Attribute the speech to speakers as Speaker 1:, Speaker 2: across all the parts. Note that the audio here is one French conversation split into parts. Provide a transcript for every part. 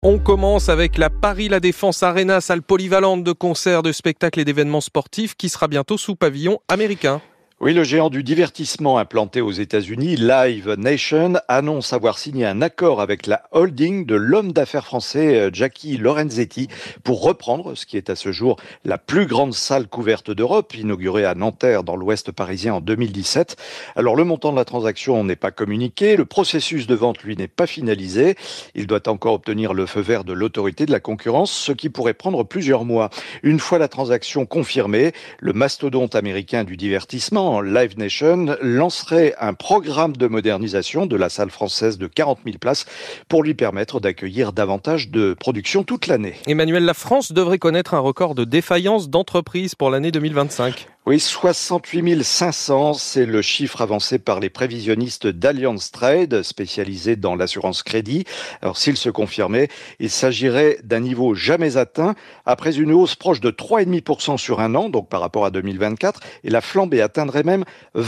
Speaker 1: On commence avec la Paris La Défense Arena, salle polyvalente de concerts, de spectacles et d'événements sportifs qui sera bientôt sous pavillon américain.
Speaker 2: Oui, le géant du divertissement implanté aux États-Unis, Live Nation, annonce avoir signé un accord avec la holding de l'homme d'affaires français Jackie Lorenzetti pour reprendre ce qui est à ce jour la plus grande salle couverte d'Europe, inaugurée à Nanterre dans l'ouest parisien en 2017. Alors le montant de la transaction n'est pas communiqué, le processus de vente lui n'est pas finalisé. Il doit encore obtenir le feu vert de l'autorité de la concurrence, ce qui pourrait prendre plusieurs mois. Une fois la transaction confirmée, le mastodonte américain du divertissement, Live Nation, lancerait un programme de modernisation de la salle française de 40 000 places pour lui permettre d'accueillir davantage de productions toute l'année.
Speaker 1: Emmanuel, la France devrait connaître un record de défaillance d'entreprises pour l'année 2025.
Speaker 2: Oui, 68 500, c'est le chiffre avancé par les prévisionnistes d'Allianz Trade, spécialisés dans l'assurance crédit. Alors, s'il se confirmait, il s'agirait d'un niveau jamais atteint après une hausse proche de 3,5% sur un an, donc par rapport à 2024, et la flambée atteindrait même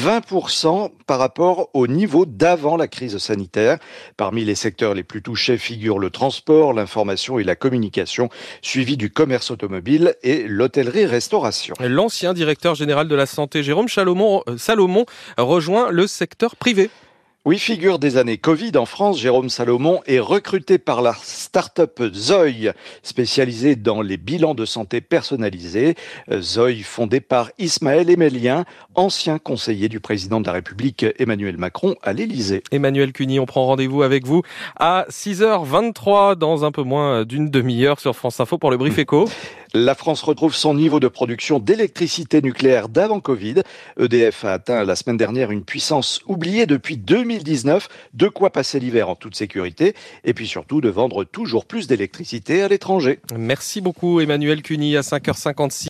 Speaker 2: 20% par rapport au niveau d'avant la crise sanitaire. Parmi les secteurs les plus touchés figurent le transport, l'information et la communication, suivi du commerce automobile et l'hôtellerie-restauration.
Speaker 1: L'ancien directeur général de la santé, Jérôme Salomon, rejoint le secteur privé.
Speaker 2: Oui, figure des années Covid en France, Jérôme Salomon est recruté par la start-up Zoï, spécialisée dans les bilans de santé personnalisés. Zoï, fondée par Ismaël Emelien, ancien conseiller du président de la République Emmanuel Macron à l'Élysée.
Speaker 1: Emmanuel Cuny, on prend rendez-vous avec vous à 6h23 dans un peu moins d'une demi-heure sur France Info pour le Brief Éco.
Speaker 2: La France retrouve son niveau de production d'électricité nucléaire d'avant Covid. EDF a atteint la semaine dernière une puissance oubliée depuis 2019, de quoi passer l'hiver en toute sécurité et puis surtout de vendre toujours plus d'électricité à l'étranger.
Speaker 1: Merci beaucoup Emmanuel Cuny à 5h56.